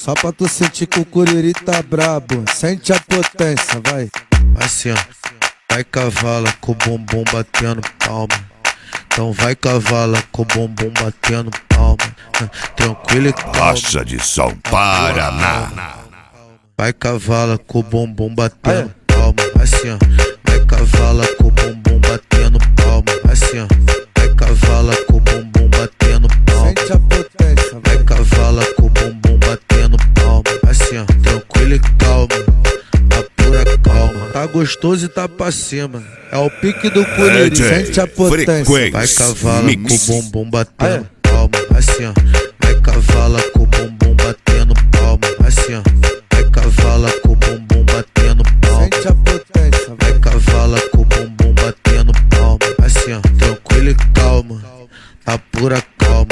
Só pra tu sentir que o curiri tá brabo. Sente a potência, vai. Assim, ó. Vai cavala com o bumbum batendo palma. Então vai cavala com o bumbum batendo palma. Tranquilo e calma. Roça de São Paraná. Vai cavala com o bumbum batendo palma. Assim, ó. Vai cavala com o bumbum batendo palma. Assim, ó. Vai cavala com o bumbum batendo palma. Sente a potência, vai. Vai cavala com o bumbum batendo palma. Assim, ó. Tranquilo e calma. Na pura calma. Tá gostoso e tá pra cima. É o pique do curiri. Sente a potência. Vai cavala com o bumbum batendo palma. Assim, ó. Vai cavala com o bumbum batendo palma. Assim, ó. Vai cavala com o bumbum batendo palma. Sente a potência. Vai cavala com o bumbum batendo palma. Assim, ó. Tranquilo e calma. Na pura calma.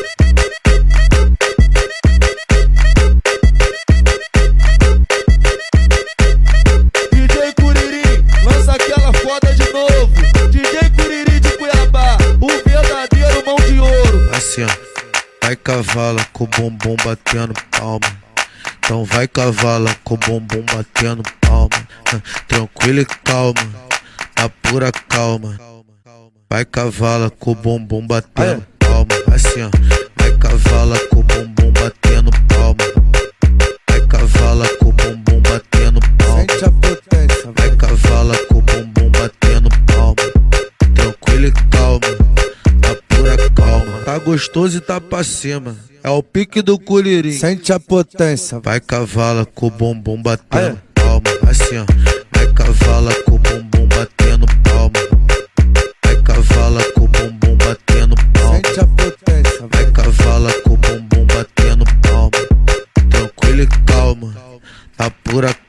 DJ Curiri, lança aquela foda de novo. DJ Curiri de Cuiabá, o verdadeiro mão de ouro. Assim, ó. Vai cavala com o bumbum batendo palma. Então vai cavala com o bumbum batendo palma. Tranquilo e calma. Na pura calma. Vai cavala com o bumbum batendo palma. Assim, ó. Vai cavala com o bumbum batendo palma. Vai cavala com o bumbum batendo palma. Sente a potência, vai. Cavala com o bumbum batendo palma. Tranquilo e calma. Na pura calma. Tá gostoso e tá pra cima. É o pique do curiri. Sente a potência. Vai cavala com o bumbum batendo palma. Assim, ó. Vai cavala com o bumbum batendo palma. Vai cavala com o bumbum batendo palma. Sente a potência. Vai cavala com o bumbum batendo palma. Tranquilo e calma. Na pura